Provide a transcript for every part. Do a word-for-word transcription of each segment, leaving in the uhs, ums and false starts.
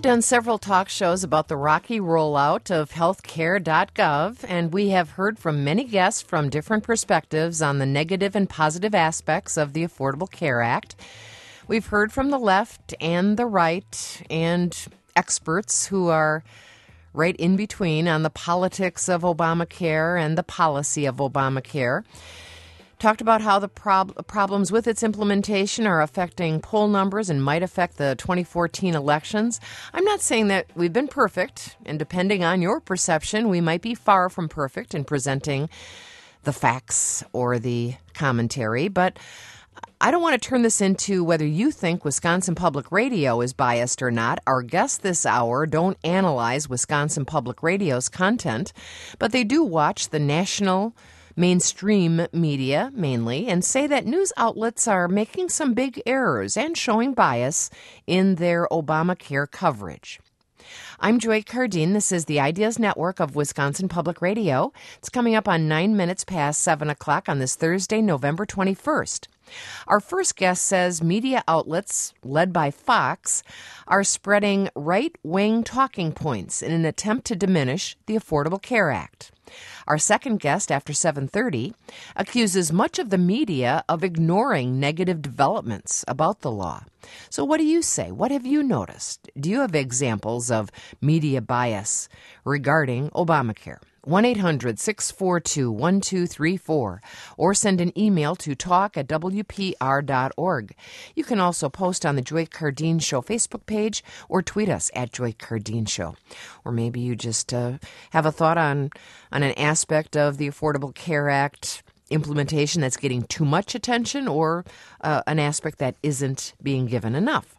done several talk shows about the rocky rollout of healthcare dot gov, and we have heard from many guests from different perspectives on the negative and positive aspects of the Affordable Care Act. We've heard from the left and the right and experts who are right in between on the politics of Obamacare and the policy of Obamacare. Talked about how the prob- problems with its implementation are affecting poll numbers and might affect the twenty fourteen elections. I'm not saying that we've been perfect, and depending on your perception, we might be far from perfect in presenting the facts or the commentary, but I don't want to turn this into whether you think Wisconsin Public Radio is biased or not. Our guests this hour don't analyze Wisconsin Public Radio's content, but they do watch the national mainstream media mainly and say that news outlets are making some big errors and showing bias in their Obamacare coverage. I'm Joy Cardine. This is the Ideas Network of Wisconsin Public Radio. It's coming up on nine minutes past seven o'clock on this Thursday, November twenty-first. Our first guest says media outlets, led by Fox, are spreading right-wing talking points in an attempt to diminish the Affordable Care Act. Our second guest, after seven thirty, accuses much of the media of ignoring negative developments about the law. So what do you say? What have you noticed? Do you have examples of media bias regarding Obamacare? one eight hundred six four two one two three four or send an email to talk at w p r dot org. You can also post on the Joy Cardine Show Facebook page or tweet us at Joy Cardine Show. Or maybe you just uh, have a thought on, on an aspect of the Affordable Care Act implementation that's getting too much attention or uh, an aspect that isn't being given enough.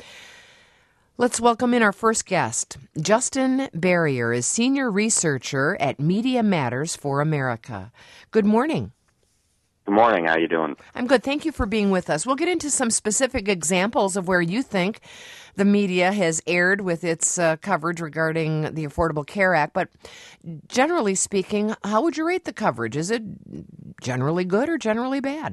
Let's welcome in our first guest. Justin Barrier is senior researcher at Media Matters for America. Good morning. Good morning. How you doing? I'm good. Thank you for being with us. We'll get into some specific examples of where you think the media has erred with its uh, coverage regarding the Affordable Care Act. But generally speaking, how would you rate the coverage? Is it generally good or generally bad?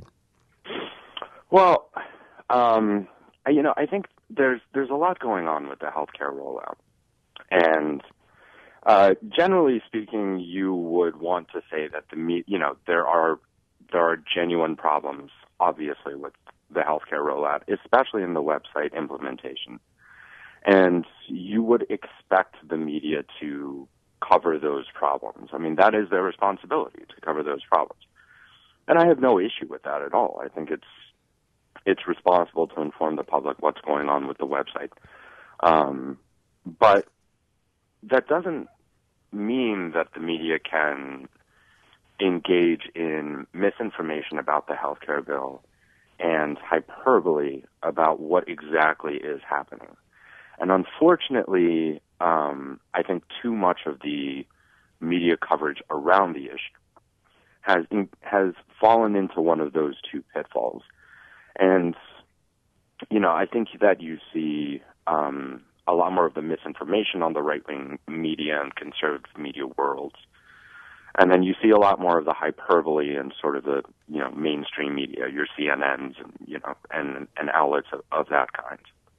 Well, um, you know, I think There's there's a lot going on with the healthcare rollout, and uh, generally speaking, you would want to say that the me- you know there are there are genuine problems, obviously, with the healthcare rollout, especially in the website implementation, and you would expect the media to cover those problems. I mean, that is their responsibility to cover those problems, and I have no issue with that at all. I think it's It's responsible to inform the public what's going on with the website. Um, but that doesn't mean that the media can engage in misinformation about the healthcare bill and hyperbole about what exactly is happening. And unfortunately, um, I think too much of the media coverage around the issue has has fallen into one of those two pitfalls. And, you know, I think that you see um, a lot more of the misinformation on the right-wing media and conservative media worlds. And then you see a lot more of the hyperbole and sort of the, you know, mainstream media, your C N Ns and, you know, and, and outlets of, of that kind.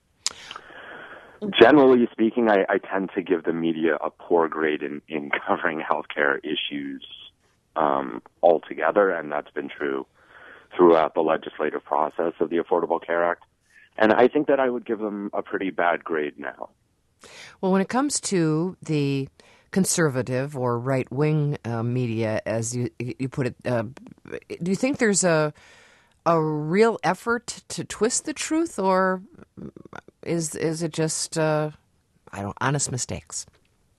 Generally speaking, I, I tend to give the media a poor grade in, in covering healthcare issues um, altogether, and that's been true throughout the legislative process of the Affordable Care Act. And I think that I would give them a pretty bad grade now. Well, when it comes to the conservative or right-wing uh, media, as you you put it, uh, do you think there's a a real effort to twist the truth, or is is it just uh, I don't honest mistakes?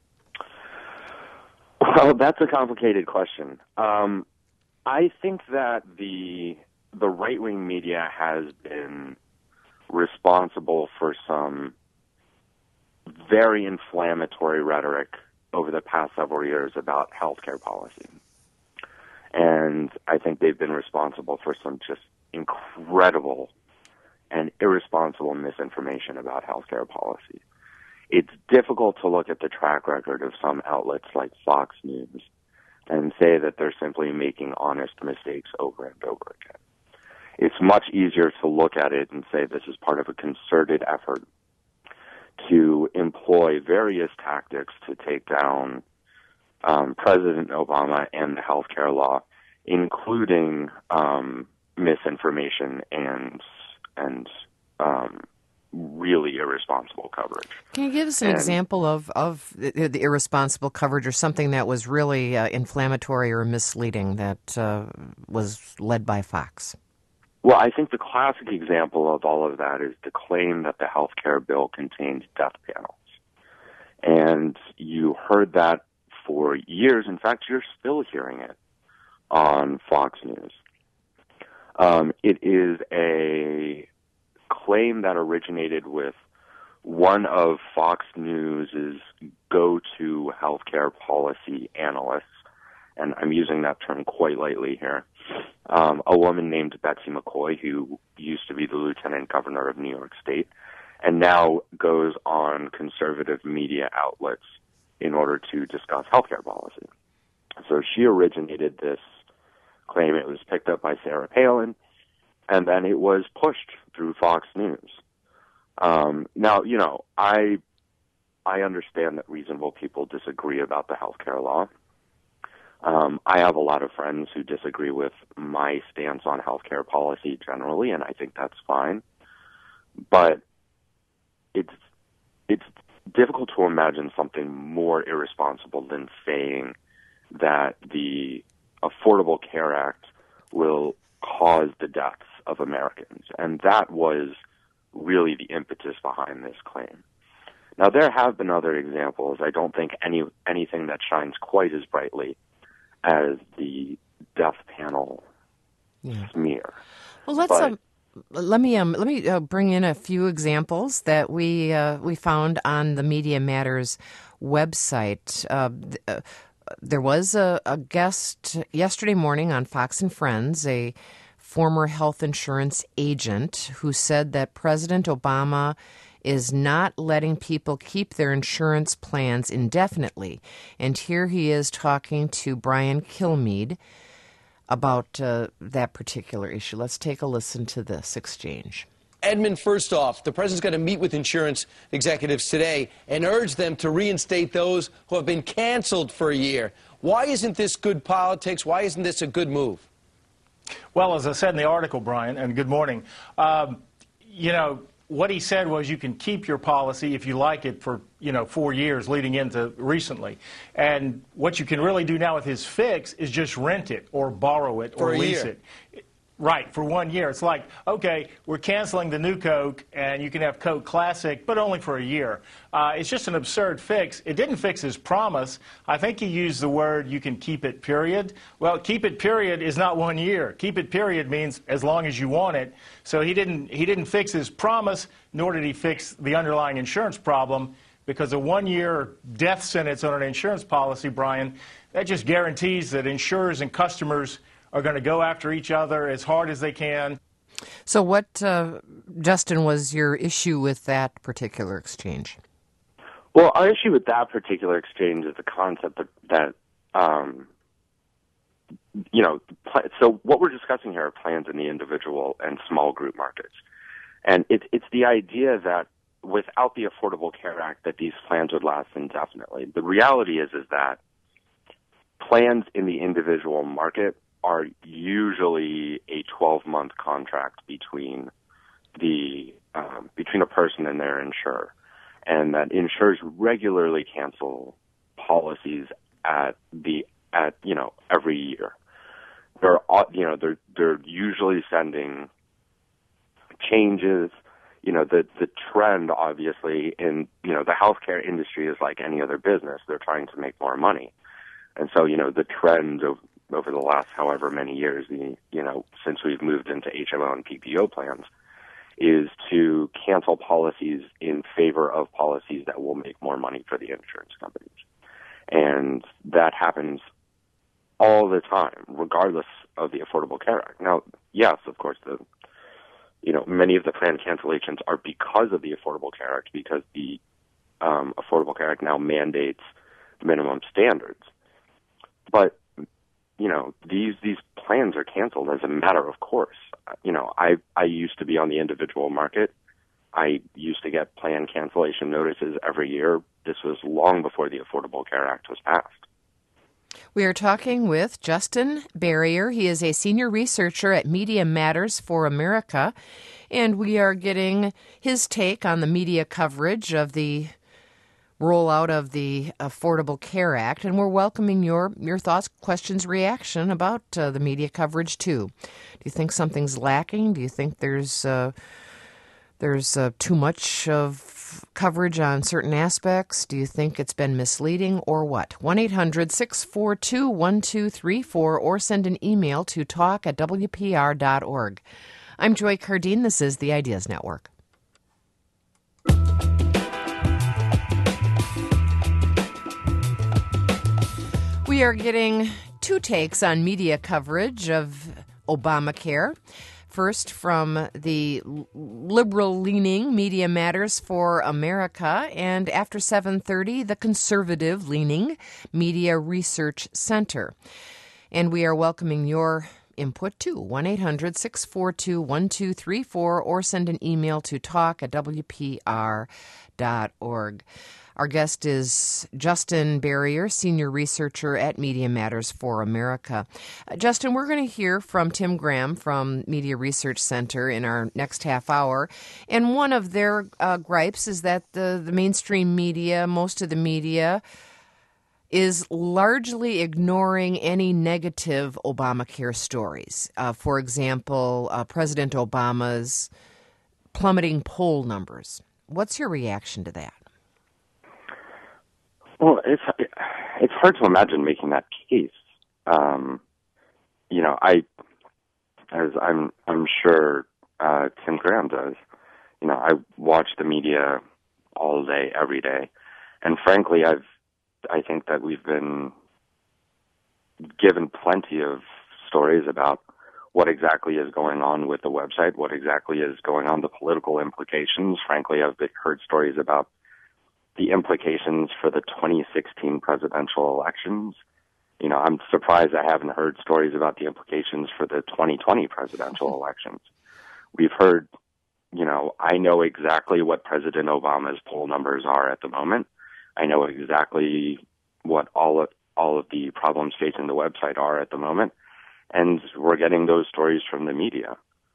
Well, that's a complicated question. Um, I think that the the right-wing media has been responsible for some very inflammatory rhetoric over the past several years about healthcare policy. And I think they've been responsible for some just incredible and irresponsible misinformation about healthcare policy. It's difficult to look at the track record of some outlets like Fox News and say that they're simply making honest mistakes over and over again. It's much easier to look at it and say this is part of a concerted effort to employ various tactics to take down um, President Obama and the healthcare law, including um, misinformation and and um, really irresponsible coverage. Can you give us an and, example of, of the, the irresponsible coverage or something that was really uh, inflammatory or misleading that uh, was led by Fox? Well, I think the classic example of all of that is the claim that the healthcare bill contains death panels. And you heard that for years. In fact, you're still hearing it on Fox News. Um, it is a claim that originated with one of Fox News's go-to healthcare policy analysts, and I'm using that term quite lightly here, um, a woman named Betsy McCoy, who used to be the lieutenant governor of New York State, and now goes on conservative media outlets in order to discuss healthcare policy. So she originated this claim. It was picked up by Sarah Palin, and then it was pushed through Fox News. Um, now, you know, I I understand that reasonable people disagree about the healthcare law. Um, I have a lot of friends who disagree with my stance on healthcare policy generally, and I think that's fine. But it's it's difficult to imagine something more irresponsible than saying that the Affordable Care Act will cause the deaths of Americans. And that was really the impetus behind this claim. Now, there have been other examples. I don't think any anything that shines quite as brightly as the death panel yeah. smear. Well, let's but, um, let me um, let me uh, bring in a few examples that we uh, we found on the Media Matters website. Uh, th- uh, there was a, a guest yesterday morning on Fox and Friends, a former health insurance agent, who said that President Obama is not letting people keep their insurance plans indefinitely. And here he is talking to Brian Kilmeade about uh, that particular issue. Let's take a listen to this exchange. Edmund, first off, the president's going to meet with insurance executives today and urge them to reinstate those who have been canceled for a year. Why isn't this good politics? Why isn't this a good move? Well, as I said in the article, Brian, and good morning, um, you know, what he said was you can keep your policy if you like it for, you know, four years leading into recently. And what you can really do now with his fix is just rent it or borrow it or lease it. Right, for one year. It's like, okay, we're canceling the new Coke, and you can have Coke Classic, but only for a year. Uh, it's just an absurd fix. It didn't fix his promise. I think he used the word, you can keep it, period. Well, keep it, period, is not one year. Keep it, period, means as long as you want it. So he didn't, he didn't fix his promise, nor did he fix the underlying insurance problem, because a one-year death sentence on an insurance policy, Brian, that just guarantees that insurers and customers are going to go after each other as hard as they can. So what, uh, Justin, was your issue with that particular exchange? Well, our issue with that particular exchange is the concept that, that um, you know, so what we're discussing here are plans in the individual and small group markets. And it, it's the idea that without the Affordable Care Act that these plans would last indefinitely. The reality is, is that plans in the individual market are usually a twelve-month contract between the um, between a person and their insurer, and that insurers regularly cancel policies at the at you know every year. They're you know they're they're usually sending changes. You know the the trend obviously in you know the healthcare industry is like any other business. They're trying to make more money, and so you know the trend of over the last however many years, the, you know, since we've moved into H M O and P P O plans, is to cancel policies in favor of policies that will make more money for the insurance companies. And that happens all the time, regardless of the Affordable Care Act. Now, yes, of course, the, you know, many of the plan cancellations are because of the Affordable Care Act, because the um, Affordable Care Act now mandates minimum standards. But you know, these these plans are canceled as a matter of course. You know, I I used to be on the individual market. I used to get plan cancellation notices every year. This was long before the Affordable Care Act was passed. We are talking with Justin Berrier. He is a senior researcher at Media Matters for America, and we are getting his take on the media coverage of the rollout of the Affordable Care Act, and we're welcoming your, your thoughts, questions, reaction about uh, the media coverage, too. Do you think something's lacking? Do you think there's uh, there's uh, too much of coverage on certain aspects? Do you think it's been misleading, or what? one eight hundred six four two one two three four or send an email to talk at w p r dot org. I'm Joy Cardine. This is the Ideas Network. We are getting two takes on media coverage of Obamacare. First, from the liberal-leaning Media Matters for America, and after seven thirty, the conservative-leaning Media Research Center. And we are welcoming your input, too. one eight hundred six four two one two three four or send an email to talk at w p r dot org. Our guest is Justin Berrier, senior researcher at Media Matters for America. Uh, Justin, we're going to hear from Tim Graham from Media Research Center in our next half hour. And one of their uh, gripes is that the, the mainstream media, most of the media, is largely ignoring any negative Obamacare stories. Uh, for example, uh, President Obama's plummeting poll numbers. What's your reaction to that? Well, it's it's hard to imagine making that case. Um, you know, I, as I'm I'm sure uh, Tim Graham does. You know, I watch the media all day, every day, and frankly, I've I think that we've been given plenty of stories about what exactly is going on with the website, what exactly is going on, the political implications. Frankly, I've heard stories about the implications for the twenty sixteen presidential elections. You know, I'm surprised I haven't heard stories about the implications for the twenty twenty presidential elections. We've heard, you know, I know exactly what President Obama's poll numbers are at the moment. I know exactly what all of, all of the problems facing the website are at the moment. And we're getting those stories from the media.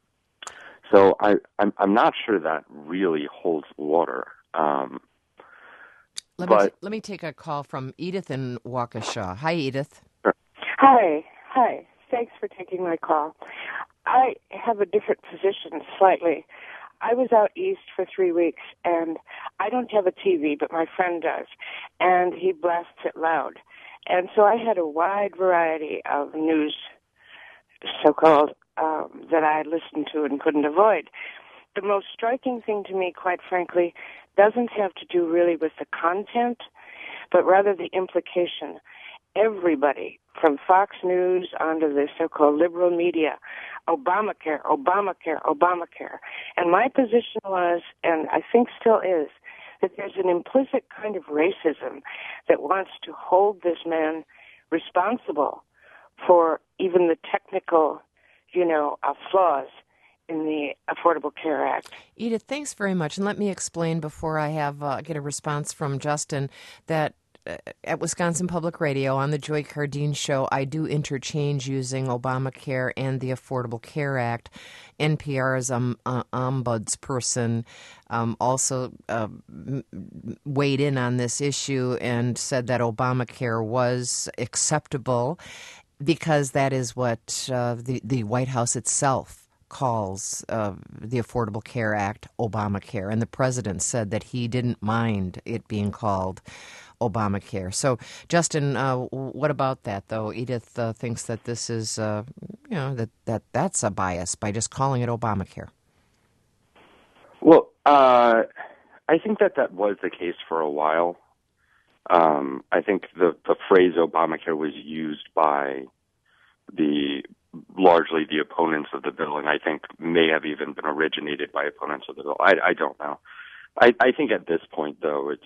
So I, I'm, I'm not sure that really holds water. Um, Let but, me t- let me take a call from Edith in Waukesha. Hi, Edith. Hi. Hi. Thanks for taking my call. I have a different position slightly. I was out east for three weeks, and I don't have a T V, but my friend does, and he blasts it loud. And so I had a wide variety of news, so-called, um, that I listened to and couldn't avoid. The most striking thing to me, quite frankly, doesn't have to do really with the content, but rather the implication. Everybody, from Fox News onto the so-called liberal media, Obamacare, Obamacare, Obamacare. And my position was, and I think still is, that there's an implicit kind of racism that wants to hold this man responsible for even the technical, you know, uh, flaws in the Affordable Care Act. Edith, thanks very much. And let me explain before I have uh, get a response from Justin that uh, at Wisconsin Public Radio on the Joy Cardine Show, I do interchange using Obamacare and the Affordable Care Act. N P R's um, uh, ombudsperson um, also uh, weighed in on this issue and said that Obamacare was acceptable because that is what uh, the, the White House itself calls uh, the Affordable Care Act Obamacare, and the president said that he didn't mind it being called Obamacare. So, Justin, uh, what about that, though? Edith uh, thinks that this is, uh, you know, that, that that's a bias by just calling it Obamacare. Well, uh, I think that that was the case for a while. Um, I think the, the phrase Obamacare was used by the largely the opponents of the bill, and I think may have even been originated by opponents of the bill. I, I don't know. I, I think at this point, though, it's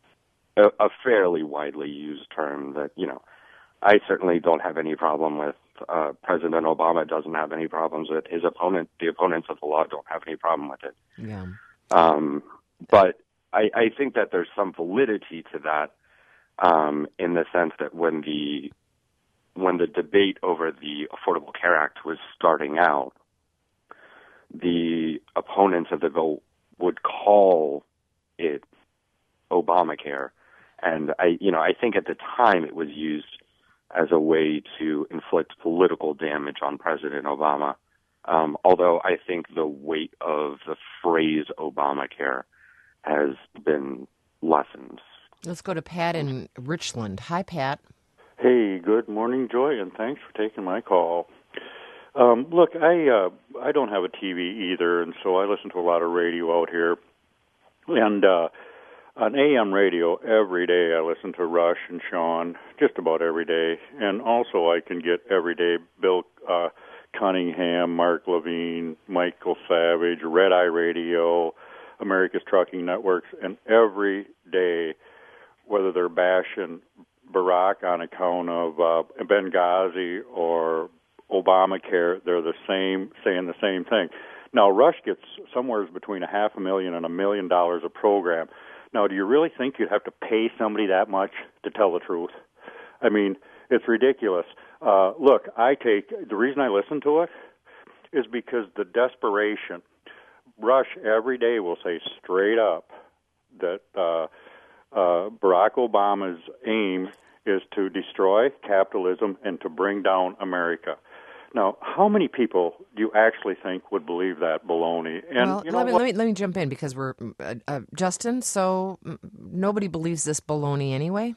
a, a fairly widely used term that, you know, I certainly don't have any problem with Uh, President Obama doesn't have any problems with his opponent. The opponents of the law don't have any problem with it. Yeah. Um, but I, I think that there's some validity to that, um, in the sense that when the when the debate over the Affordable Care Act was starting out, the opponents of the bill would call it Obamacare, and I, you know, I think at the time it was used as a way to inflict political damage on President Obama. Um, although I think the weight of the phrase Obamacare has been lessened. Let's go to Pat in Richland. Hi, Pat. Hey, good morning, Joy, and thanks for taking my call. Um, look, I uh, I don't have a T V either, and so I listen to a lot of radio out here. And uh, on A M radio, every day I listen to Rush and Sean, just about every day. And also I can get every day Bill uh, Cunningham, Mark Levine, Michael Savage, Red Eye Radio, America's Trucking Networks, and every day, whether they're bashing Barack on account of uh, Benghazi or Obamacare, they're the same, saying the same thing. Now, Rush gets somewhere between a half a million and a million dollars a program. Now, do you really think you'd have to pay somebody that much to tell the truth? I mean, it's ridiculous. Uh, look, I take, the reason I listen to it is because the desperation. Rush every day will say straight up that uh, uh, Barack Obama's aim is to destroy capitalism and to bring down America. Now, how many people do you actually think would believe that baloney? And well, you know let, me, what? let me let me jump in because we're uh, uh, Justin. So mm, nobody believes this baloney anyway.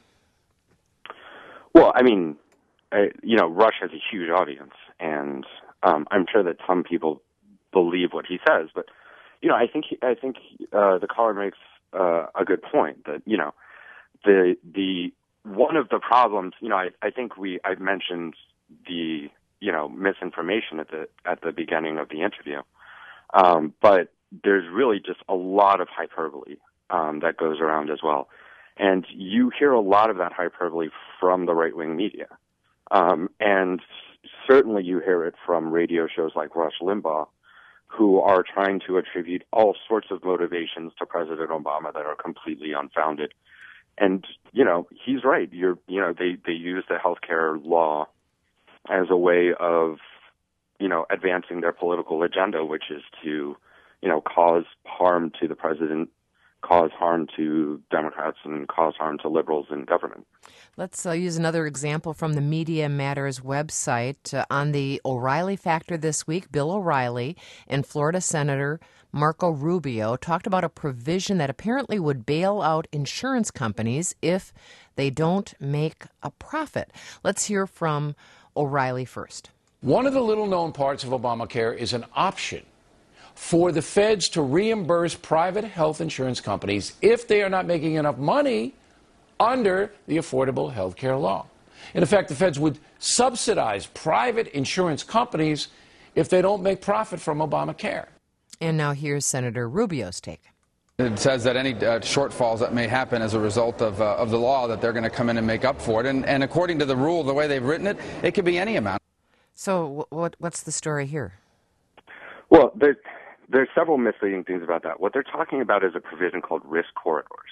Well, I mean, I, you know, Rush has a huge audience, and um, I'm sure that some people believe what he says. But you know, I think he, I think uh, the caller makes uh, a good point that you know the the one of the problems. You know, I, I think we I mentioned the you know, misinformation at the at the beginning of the interview. Um, but there's really just a lot of hyperbole um, that goes around as well. And you hear a lot of that hyperbole from the right-wing media. Um, and certainly you hear it from radio shows like Rush Limbaugh, who are trying to attribute all sorts of motivations to President Obama that are completely unfounded. And, you know, he's right. You're, you know, they, they use the healthcare law as a way of, you know, advancing their political agenda, which is to, you know, cause harm to the president, cause harm to Democrats, and cause harm to liberals in government. Let's uh, use another example from the Media Matters website. Uh, on the O'Reilly Factor this week, Bill O'Reilly and Florida Senator Marco Rubio talked about a provision that apparently would bail out insurance companies if they don't make a profit. Let's hear from O'Reilly first. One of the little-known parts of Obamacare is an option for the feds to reimburse private health insurance companies if they are not making enough money under the Affordable Health Care Law. In effect, the feds would subsidize private insurance companies if they don't make profit from Obamacare. And now here's Senator Rubio's take. It says that any uh, shortfalls that may happen as a result of, uh, of the law, that they're going to come in and make up for it. And, and according to the rule, the way they've written it, it could be any amount. So what, what's the story here? Well, there's, there's several misleading things about that. What they're talking about is a provision called risk corridors.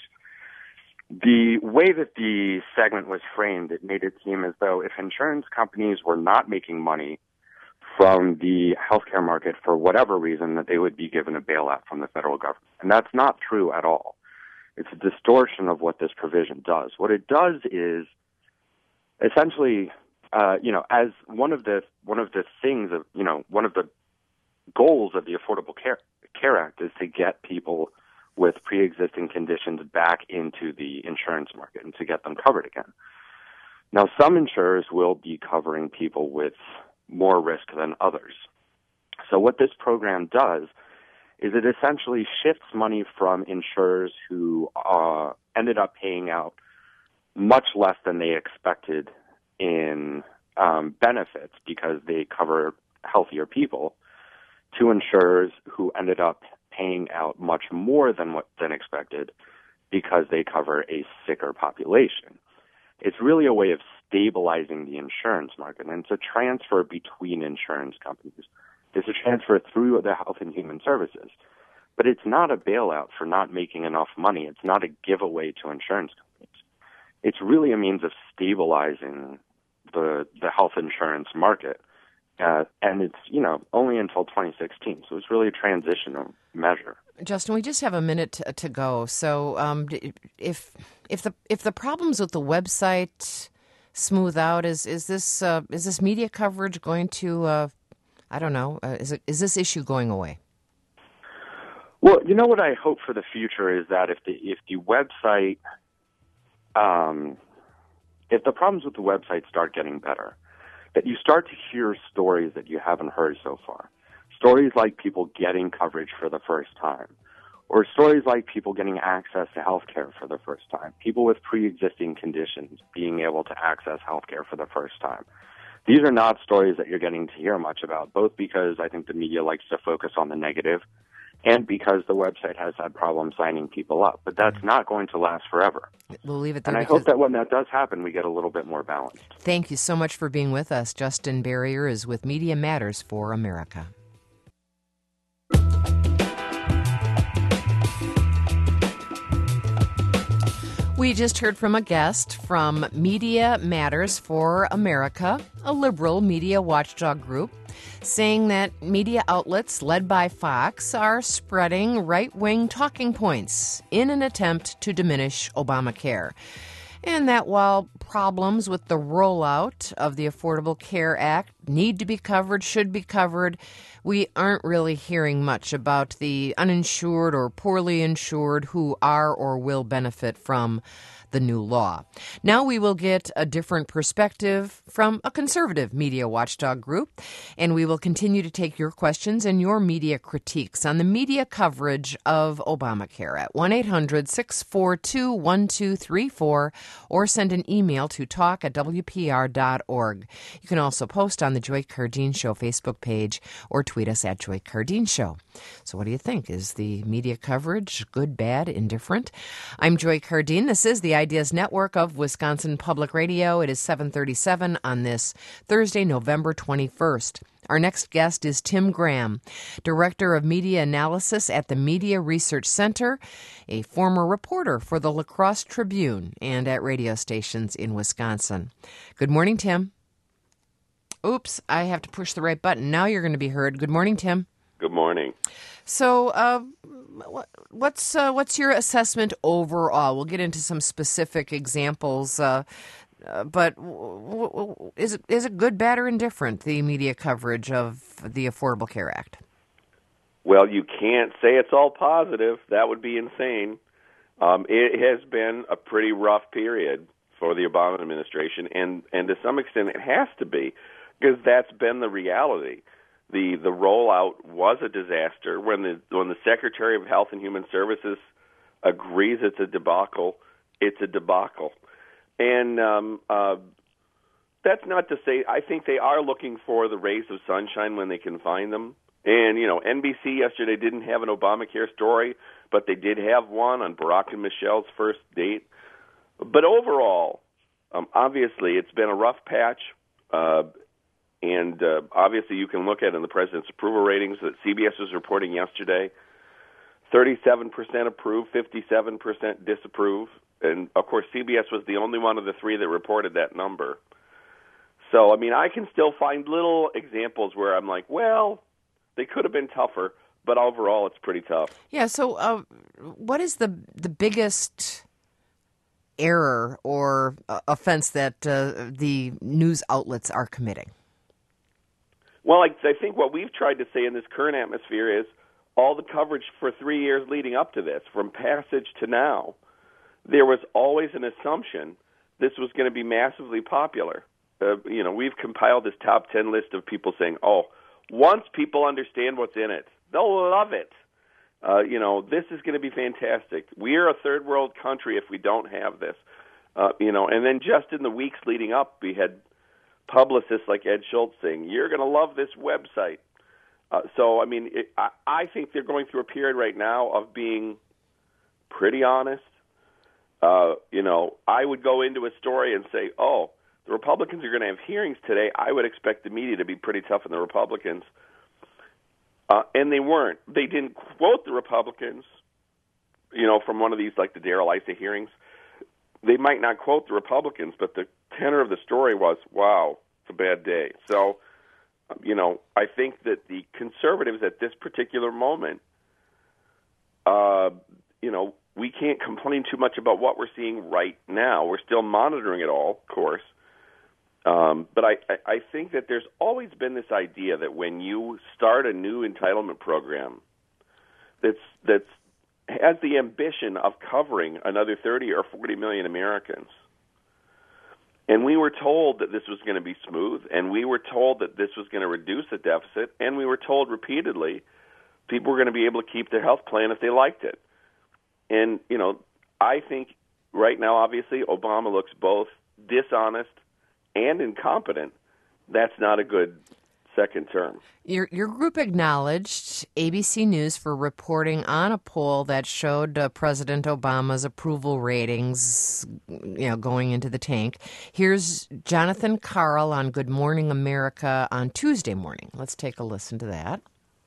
The way that the segment was framed, it made it seem as though if insurance companies were not making money from the healthcare market for whatever reason, that they would be given a bailout from the federal government. And that's not true at all. It's a distortion of what this provision does. What it does is essentially, uh, you know, as one of the one of the things of, you know, one of the goals of the Affordable Care, Care Act is to get people with pre-existing conditions back into the insurance market and to get them covered again. Now, some insurers will be covering people with more risk than others. So what this program does is it essentially shifts money from insurers who uh, ended up paying out much less than they expected in um, benefits because they cover healthier people to insurers who ended up paying out much more than what than expected because they cover a sicker population. It's really a way of stabilizing the insurance market. And it's a transfer between insurance companies. It's a transfer through the Health and Human Services. But it's not a bailout for not making enough money. It's not a giveaway to insurance companies. It's really a means of stabilizing the the health insurance market. Uh, and it's, you know, only until twenty sixteen. So it's really a transitional measure. Justin, we just have a minute to, to go. So um, if if the if the problems with the website smooth out, is is this uh, is this media coverage going to uh, I don't know, uh, is it is this issue going away? Well, you know what I hope for the future is that if the if the website, um, if the problems with the website start getting better, that you start to hear stories that you haven't heard so far. Stories like people getting coverage for the first time, or stories like people getting access to health care for the first time, people with pre-existing conditions being able to access health care for the first time. These are not stories that you're getting to hear much about, both because I think the media likes to focus on the negative and because the website has had problems signing people up. But that's not going to last forever. We'll leave it there. And I hope that when that does happen, we get a little bit more balanced. Thank you so much for being with us. Justin Berrier is with Media Matters for America. We just heard from a guest from Media Matters for America, a liberal media watchdog group, saying that media outlets led by Fox are spreading right-wing talking points in an attempt to diminish Obamacare. And that while problems with the rollout of the Affordable Care Act need to be covered, should be covered, we aren't really hearing much about the uninsured or poorly insured who are or will benefit from the new law. Now we will get a different perspective from a conservative media watchdog group, and we will continue to take your questions and your media critiques on the media coverage of Obamacare at one eight hundred six four two one two three four or send an email to talk at w p r dot org. You can also post on the Joy Cardine Show Facebook page or tweet us at Joy Cardine Show. So what do you think? Is the media coverage good, bad, indifferent? I'm Joy Cardine. This is the Ideas Network of Wisconsin Public Radio. It is seven thirty-seven on this Thursday, November twenty-first. Our next guest is Tim Graham, Director of Media Analysis at the Media Research Center, a former reporter for the La Crosse Tribune and at radio stations in Wisconsin. Good morning, Tim. Oops, I have to push the right button. Now you're going to be heard. Good morning, Tim. Good morning. So, uh, what's uh, what's your assessment overall? We'll get into some specific examples, uh, uh, but w- w- is it is it good, bad, or indifferent, the media coverage of the Affordable Care Act? Well, you can't say it's all positive. That would be insane. Um, it has been a pretty rough period for the Obama administration, and, and to some extent it has to be, because that's been the reality. The the rollout was a disaster. When the when the Secretary of Health and Human Services agrees it's a debacle, it's a debacle. And um, uh, that's not to say, I think they are looking for the rays of sunshine when they can find them. And, you know, N B C yesterday didn't have an Obamacare story, but they did have one on Barack and Michelle's first date. But overall, um, obviously, it's been a rough patch. Uh, And uh, obviously you can look at in the president's approval ratings that C B S was reporting yesterday, thirty-seven percent approve, fifty-seven percent disapprove. And, of course, C B S was the only one of the three that reported that number. So, I mean, I can still find little examples where I'm like, well, they could have been tougher, but overall it's pretty tough. Yeah, so uh, what is the the biggest error or uh, offense that uh, the news outlets are committing? Well, I, I think what we've tried to say in this current atmosphere is all the coverage for three years leading up to this, from passage to now, there was always an assumption this was going to be massively popular. Uh, you know, we've compiled this top ten list of people saying, oh, once people understand what's in it, they'll love it. Uh, you know, this is going to be fantastic. We're a third world country if we don't have this. Uh, you know, and then just in the weeks leading up, we had publicists like Ed Schultz saying, you're going to love this website. Uh, so, I mean, it, I, I think they're going through a period right now of being pretty honest. Uh, you know, I would go into a story and say, oh, The Republicans are going to have hearings today. I would expect the media to be pretty tough on the Republicans. Uh, and they weren't. They didn't quote the Republicans, you know, from one of these, like the Darrell Issa hearings. They might not quote the Republicans, but the tenor of the story was, wow, it's a bad day. So, you know, I think that the conservatives at this particular moment, uh, you know, we can't complain too much about what we're seeing right now. We're still monitoring it all, of course. Um, but I, I think that there's always been this idea that when you start a new entitlement program that's that's has the ambition of covering another thirty or forty million Americans, and we were told that this was going to be smooth, and we were told that this was going to reduce the deficit, and we were told repeatedly people were going to be able to keep their health plan if they liked it. And, you know, I think right now, obviously, Obama looks both dishonest and incompetent. That's not a good second term. Your your group acknowledged A B C News for reporting on a poll that showed uh, President Obama's approval ratings, you know, going into the tank. Here's Jonathan Karl on Good Morning America on Tuesday morning. Let's take a listen to that.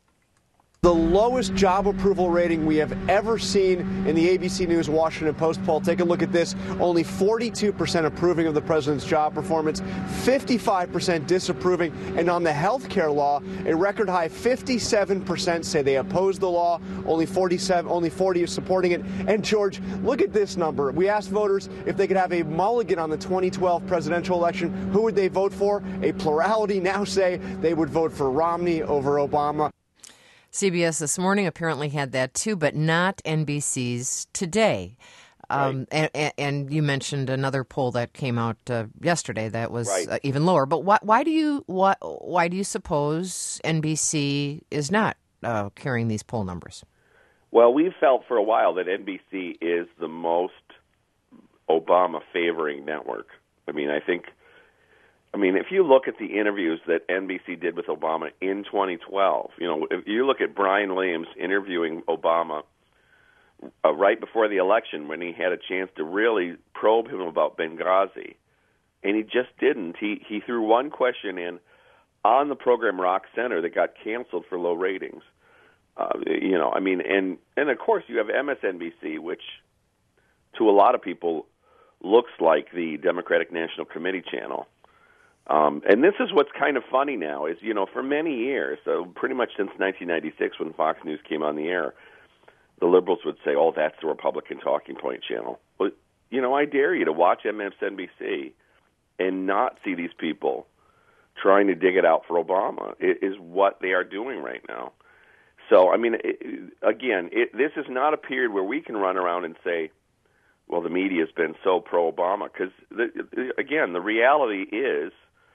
The lowest job approval rating we have ever seen in the A B C News Washington Post poll. Take a look at this. Only forty-two percent approving of the president's job performance, fifty-five percent disapproving. And on the health care law, a record high fifty-seven percent say they oppose the law. Only forty-seven, only forty is supporting it. And George, look at this number. We asked voters if they could have a mulligan on the twenty twelve presidential election. Who would they vote for? A plurality now say they would vote for Romney over Obama. C B S This Morning apparently had that too, but not N B C's Today. Um, right. and, and you mentioned another poll that came out uh, yesterday that was right. uh, even lower. But why, why do you why, why do you suppose N B C is not uh, carrying these poll numbers? Well, we've felt for a while that N B C is the most Obama favoring network. I mean, I think. I mean, if you look at the interviews that N B C did with Obama in twenty twelve, you know, if you look at Brian Williams interviewing Obama uh, right before the election when he had a chance to really probe him about Benghazi, and he just didn't. He he threw one question in on the program Rock Center that got canceled for low ratings. Uh, you know, I mean, and, and of course you have M S N B C, which to a lot of people looks like the Democratic National Committee channel. Um, and this is what's kind of funny now is, you know, for many years, so pretty much since nineteen ninety-six when Fox News came on the air, the liberals would say, oh, that's the Republican talking point channel. Well, you know, I dare you to watch M S N B C and not see these people trying to dig it out for Obama. It is what they are doing right now. So, I mean, it, again, it, this is not a period where we can run around and say, well, the media has been so pro-Obama. Because, again, the reality is,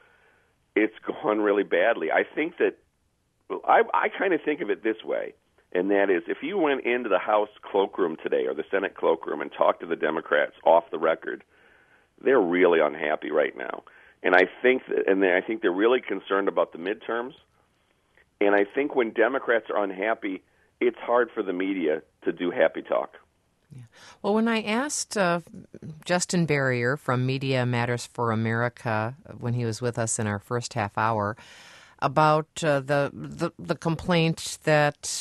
it's gone really badly. I think that well, I, I kind of think of it this way, and that is if you went into the House cloakroom today or the Senate cloakroom and talked to the Democrats off the record, they're really unhappy right now. And I think that, and I think they're really concerned about the midterms. And I think when Democrats are unhappy, it's hard for the media to do happy talk. Yeah. Well, when I asked uh, Justin Berrier from Media Matters for America when he was with us in our first half hour about uh, the, the the complaint that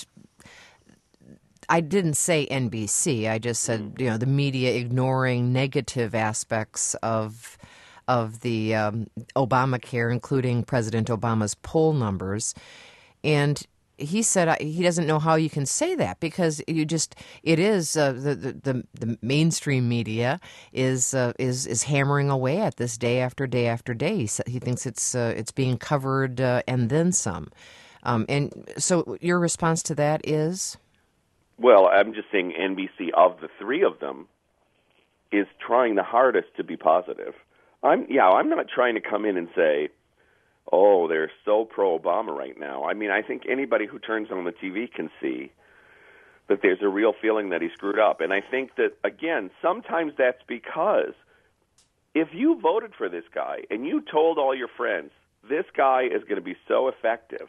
I didn't say N B C, I just said you know the media ignoring negative aspects of of the um, Obamacare, including President Obama's poll numbers, and he said he doesn't know how you can say that because you just it is uh, the, the the mainstream media is uh, is is hammering away at this day after day after day. He, he thinks it's uh, it's being covered uh, and then some. Um, and so your response to that is? Well, I'm just saying N B C of the three of them is trying the hardest to be positive. I'm yeah, I'm not trying to come in and say, oh, they're so pro-Obama right now. I mean, I think anybody who turns on the T V can see that there's a real feeling that he screwed up. And I think that, again, sometimes that's because if you voted for this guy and you told all your friends, this guy is going to be so effective,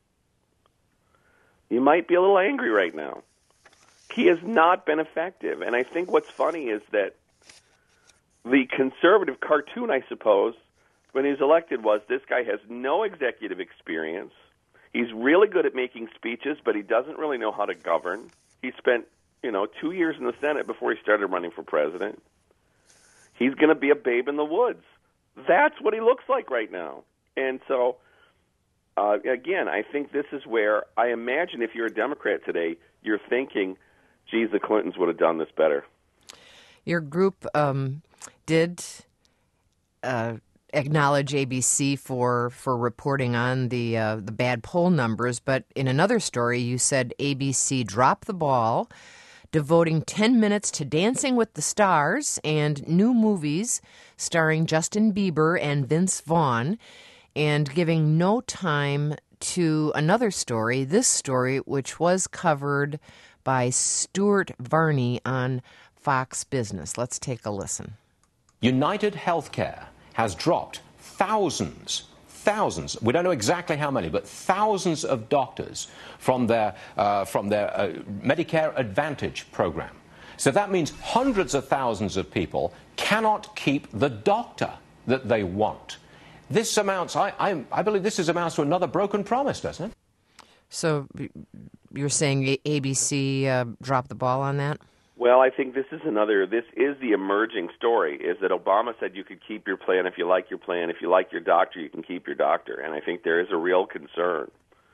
you might be a little angry right now. He has not been effective. And I think what's funny is that the conservative cartoon, I suppose, when he was elected was this guy has no executive experience. He's really good at making speeches, but he doesn't really know how to govern. He spent, you know, two years in the Senate before he started running for president. He's going to be a babe in the woods. That's what he looks like right now. And so, uh, again, I think this is where I imagine if you're a Democrat today, you're thinking, geez, the Clintons would have done this better. Your group um, did uh, acknowledge A B C for for reporting on the uh, the bad poll numbers, but in another story, you said A B C dropped the ball, devoting ten minutes to Dancing with the Stars and new movies starring Justin Bieber and Vince Vaughn, and giving no time to another story, this story, which was covered by Stuart Varney on Fox Business. Let's take a listen. United Healthcare has dropped thousands, thousands, we don't know exactly how many, but thousands of doctors from their, uh, from their uh, Medicare Advantage program. So that means hundreds of thousands of people cannot keep the doctor that they want. This amounts, I, I, I believe this is amounts to another broken promise, doesn't it? So you're saying A B C uh, dropped the ball on that? Well, I think this is another, this is the emerging story, is that Obama said you could keep your plan if you like your plan. If you like your doctor, you can keep your doctor. And I think there is a real concern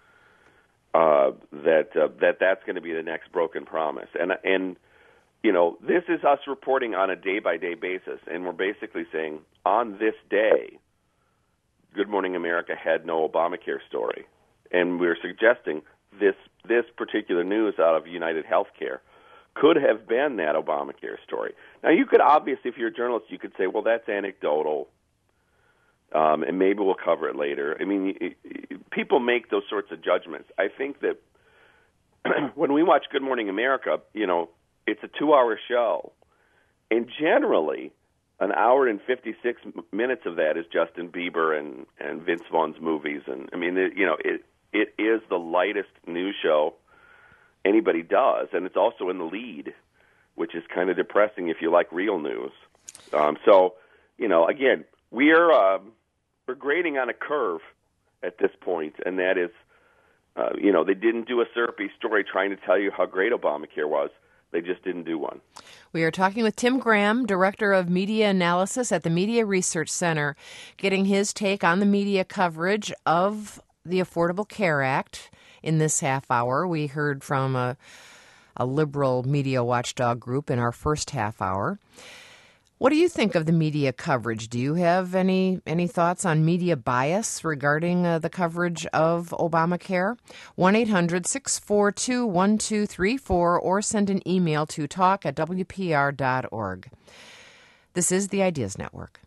uh, that uh, that that's going to be the next broken promise. And, and you know, this is us reporting on a day-by-day basis, and we're basically saying, on this day, Good Morning America had no Obamacare story. And we're suggesting this this particular news out of United Healthcare could have been that Obamacare story. Now, you could obviously, if you're a journalist, you could say, well, that's anecdotal, um, and maybe we'll cover it later. I mean, it, it, people make those sorts of judgments. I think that when we watch Good Morning America, you know, it's a two-hour show, and generally an hour and fifty-six minutes of that is Justin Bieber and, and Vince Vaughn's movies. And, I mean, it, you know, it it is the lightest news show anybody does, and it's also in the lead, which is kind of depressing if you like real news. Um, so, you know, again, we're uh, we're grading on a curve at this point, and that is, uh, you know, they didn't do a syrupy story trying to tell you how great Obamacare was. They just didn't do one. We are talking with Tim Graham, Director of Media Analysis at the Media Research Center, getting his take on the media coverage of the Affordable Care Act. In this half hour, we heard from a, a liberal media watchdog group in our first half hour. What do you think of the media coverage? Do you have any any thoughts on media bias regarding uh, the coverage of Obamacare? one eight hundred six four two one two three four or send an email to talk at w p r dot org. This is the Ideas Network.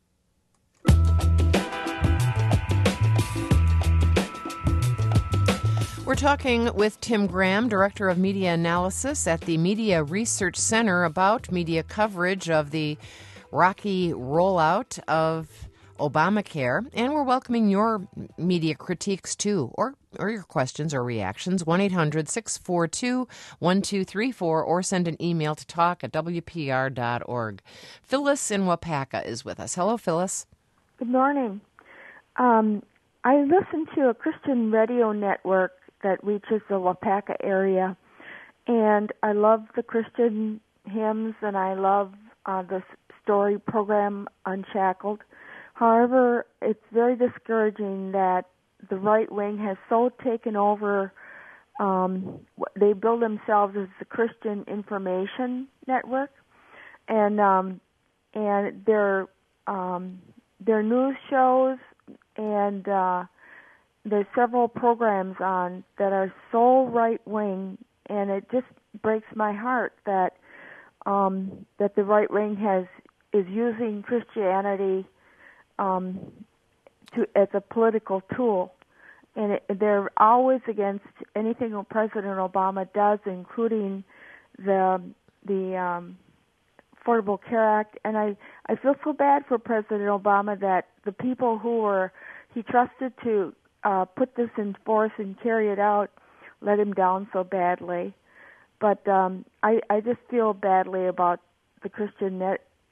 We're talking with Tim Graham, Director of Media Analysis at the Media Research Center, about media coverage of the rocky rollout of Obamacare. And we're welcoming your media critiques, too, or, or your questions or reactions. one eight hundred six four two one two three four or send an email to talk at w p r dot org. Phyllis in Wapaka is with us. Hello, Phyllis. Good morning. Um, I listen to a Christian radio network that reaches the Wapaka area, and I love the Christian hymns, and I love uh, the story program Unshackled. However, it's very discouraging that the right wing has so taken over. Um, they build themselves as the Christian Information Network, and um, and their um, their news shows and uh, there's several programs on that are so right-wing, and it just breaks my heart that um, that the right wing has is using Christianity um, to as a political tool, and it, they're always against anything President Obama does, including the the um, Affordable Care Act. And I I feel so bad for President Obama that the people who were he trusted to Uh, put this in force and carry it out, let him down so badly. But um, I, I just feel badly about the Christian net,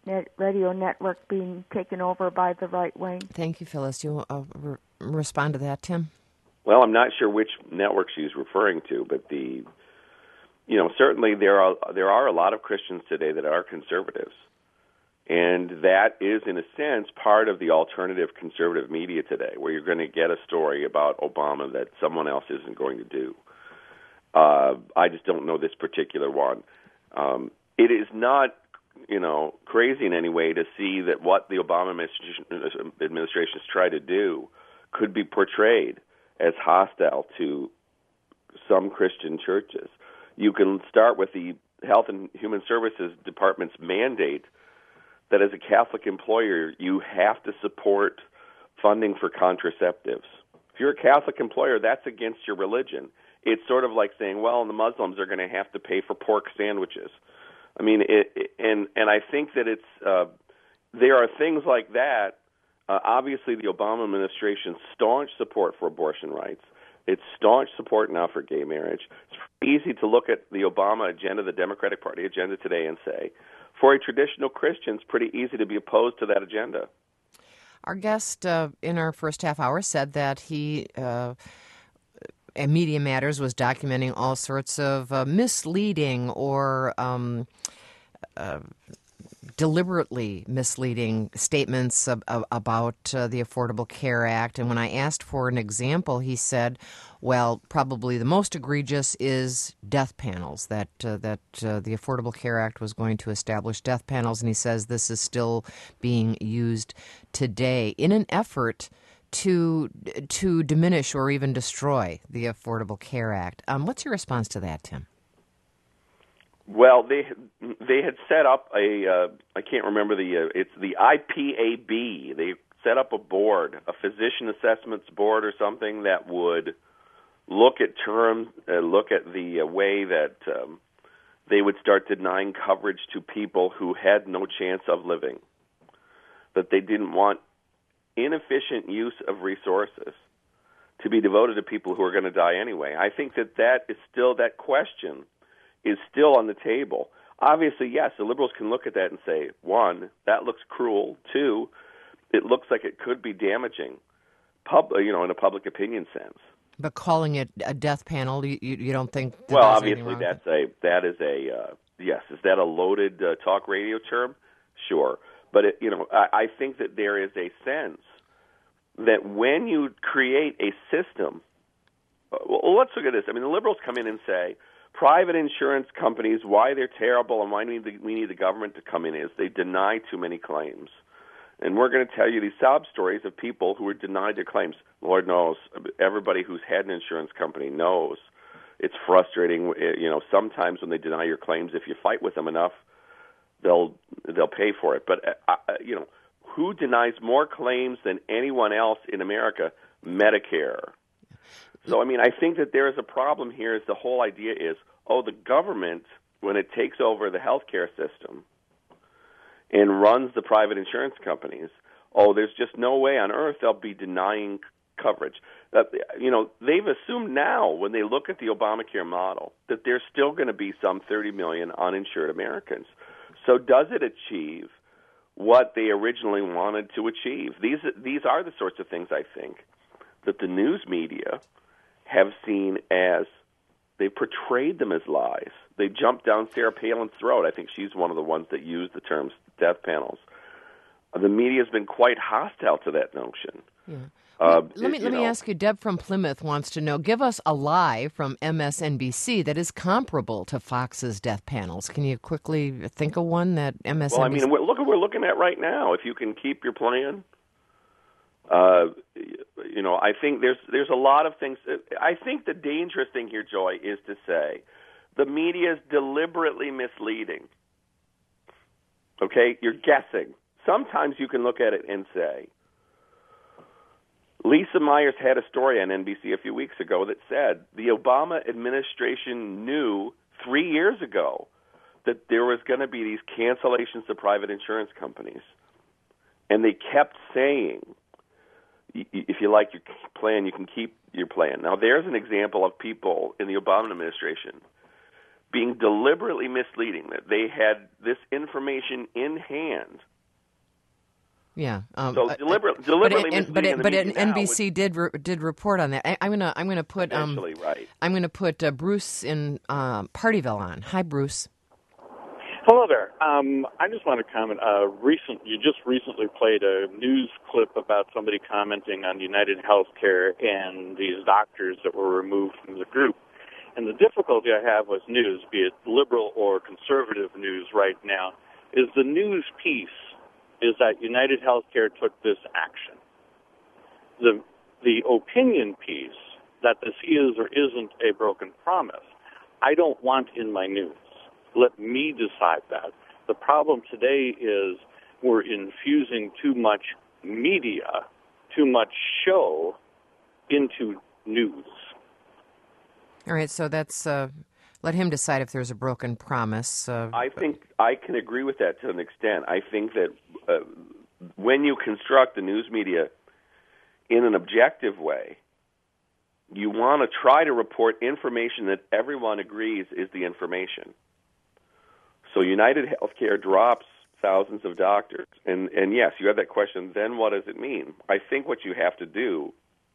net radio network being taken over by the right wing. Thank you, Phyllis. You uh, re- respond to that, Tim? Well, I'm not sure which network she's referring to, but the, you know, certainly there are there are a lot of Christians today that are conservatives, and that is, in a sense, part of the alternative conservative media today, where you're going to get a story about Obama that someone else isn't going to do. Uh, I just don't know this particular one. Um, it is not, you know, crazy in any way to see that what the Obama administration, administration has tried to do could be portrayed as hostile to some Christian churches. You can start with the Health and Human Services Department's mandate that as a Catholic employer, you have to support funding for contraceptives. If you're a Catholic employer, that's against your religion. It's sort of like saying, well, the Muslims are going to have to pay for pork sandwiches. I mean, it, it, and and I think that it's uh, there are things like that. Uh, obviously, the Obama administration's staunch support for abortion rights, its staunch support now for gay marriage. It's easy to look at the Obama agenda, the Democratic Party agenda today, and say, for a traditional Christian, it's pretty easy to be opposed to that agenda. Our guest uh, in our first half hour said that he, uh, at Media Matters, was documenting all sorts of uh, misleading or um, uh, deliberately misleading statements ab- ab- about uh, the Affordable Care Act. And when I asked for an example, he said, well, probably the most egregious is death panels, that uh, that uh, the Affordable Care Act was going to establish death panels, and he says this is still being used today in an effort to to diminish or even destroy the Affordable Care Act. Um, what's your response to that, Tim? Well, they they had set up a uh, I can't remember the uh, it's the I P A B. They set up a board, a physician assessments board or something that would look at terms, uh, look at the uh, way that um, they would start denying coverage to people who had no chance of living, that they didn't want inefficient use of resources to be devoted to people who are going to die anyway. I think that that is still, that question is still on the table. Obviously, yes, the liberals can look at that and say, one, that looks cruel. Two, it looks like it could be damaging, pub, you know, in a public opinion sense. But calling it a death panel, you, you don't think? That well, obviously, that's a that is a uh, yes. Is that a loaded uh, talk radio term? Sure, but it, you know, I, I think that there is a sense that when you create a system, well, let's look at this. I mean, the liberals come in and say private insurance companies, why they're terrible and why we need the, we need the government to come in is they deny too many claims. And we're going to tell you these sob stories of people who were denied their claims. Lord knows, everybody who's had an insurance company knows it's frustrating. You know, sometimes when they deny your claims, if you fight with them enough, they'll they'll pay for it. But uh, you know, who denies more claims than anyone else in America? Medicare. So I mean, I think that there is a problem here. Is the whole idea is, oh, the government, when it takes over the healthcare system and runs the private insurance companies, oh, there's just no way on earth they'll be denying coverage. Uh, you know, they've assumed now, when they look at the Obamacare model, that there's still going to be some thirty million uninsured Americans. So does it achieve what they originally wanted to achieve? These these are the sorts of things, I think, that the news media have seen as, they portrayed them as lies. They jumped down Sarah Palin's throat. I think she's one of the ones that used the terms death panels. The media has been quite hostile to that notion. Yeah. Uh, let me it, let me know, ask you. Deb from Plymouth wants to know: give us a lie from M S N B C that is comparable to Fox's death panels. Can you quickly think of one that M S N B C? Well, I mean, look what we're looking at right now. If you can keep your plan, uh, you know, I think there's there's a lot of things. I think the dangerous thing here, Joy, is to say the media is deliberately misleading. Okay, you're guessing. Sometimes you can look at it and say, Lisa Myers had a story on N B C a few weeks ago that said the Obama administration knew three years ago that there was going to be these cancellations to private insurance companies. And they kept saying, if you like your plan, you can keep your plan. Now, there's an example of people in the Obama administration being deliberately misleading, that they had this information in hand. Yeah. Um, so deliberate, deliberately but, misleading. But, but, but N B C would, did re, did report on that. I, I'm gonna I'm gonna put um right. I'm gonna put uh, Bruce in uh, Partyville on. Hi, Bruce. Hello there. Um, I just want to comment. Uh, recent, you just recently played a news clip about somebody commenting on United Healthcare and these doctors that were removed from the group. And the difficulty I have with news, be it liberal or conservative news right now, is the news piece is that United Healthcare took this action. The the opinion piece, that this is or isn't a broken promise, I don't want in my news. Let me decide that. The problem today is we're infusing too much media, too much show into news. All right, so that's uh, let him decide if there's a broken promise. Uh, I think I can agree with that to an extent. I think that uh, when you construct the news media in an objective way, you want to try to report information that everyone agrees is the information. So United Healthcare drops thousands of doctors. And, and yes, you have that question, then what does it mean? I think what you have to do,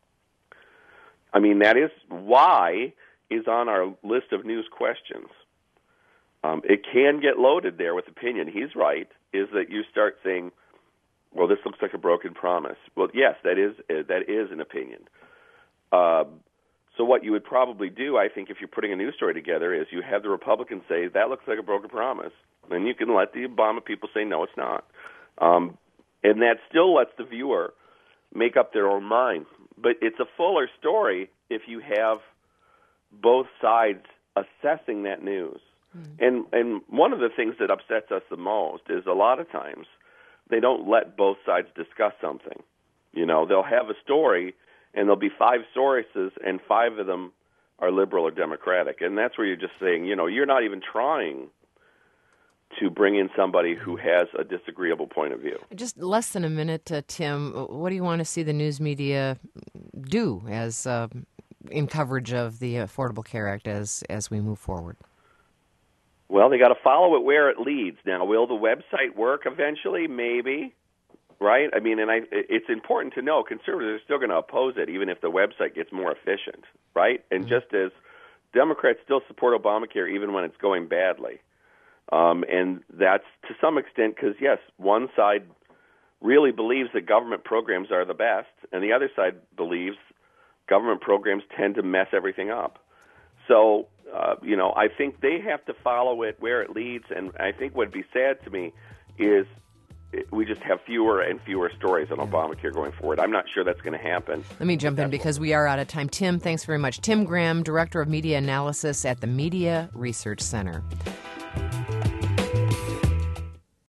I mean, that is why is on our list of news questions. Um, it can get loaded there with opinion. He's right, is that you start saying, well, this looks like a broken promise. Well, yes, that is that is an opinion. Uh, so what you would probably do, I think, if you're putting a news story together, is you have the Republicans say, that looks like a broken promise. Then you can let the Obama people say, no, it's not. Um, and that still lets the viewer make up their own mind. But it's a fuller story if you have both sides assessing that news. Mm-hmm. And and one of the things that upsets us the most is a lot of times they don't let both sides discuss something. You know, they'll have a story, and there'll be five sources, and five of them are liberal or Democratic. And that's where you're just saying, you know, you're not even trying to bring in somebody who has a disagreeable point of view. Just less than a minute, uh, Tim. What do you want to see the news media do as uh, in coverage of the Affordable Care Act as as we move forward? Well, they got to follow it where it leads. Now, will the website work eventually? Maybe, right? I mean, and I, it's important to know conservatives are still going to oppose it, even if the website gets more efficient, right? And mm-hmm. just as Democrats still support Obamacare even when it's going badly. Um, and that's to some extent because, yes, one side really believes that government programs are the best, and the other side believes government programs tend to mess everything up. So, uh, you know, I think they have to follow it where it leads, and I think what would be sad to me is we just have fewer and fewer stories on Obamacare going forward. I'm not sure that's going to happen. Let me jump in because we are out of time. Tim, thanks very much. Tim Graham, Director of Media Analysis at the Media Research Center.